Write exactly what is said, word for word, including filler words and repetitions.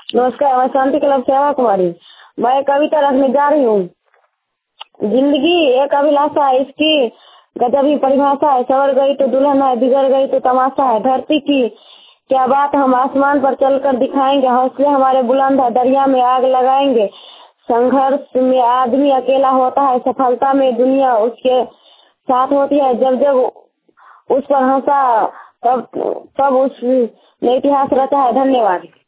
नमस्कार, मैं शांति क्लब सेवा कुमारी। मैं कविता रखने जा रही हूँ। जिंदगी एक अभिलाषा है, इसकी गजब ही परिभाषा है। सवर गई तो दुल्हन है, बिगड़ गई तो तमाशा है। धरती की क्या बात हम आसमान पर चलकर दिखाएंगे। हौसले हमारे बुलंद है, दरिया में आग लगाएंगे। संघर्ष में आदमी अकेला होता है, सफलता में दुनिया उसके साथ होती है। जब जब उस पर हंसा तब तब उस ने इतिहास रचा है। धन्यवाद।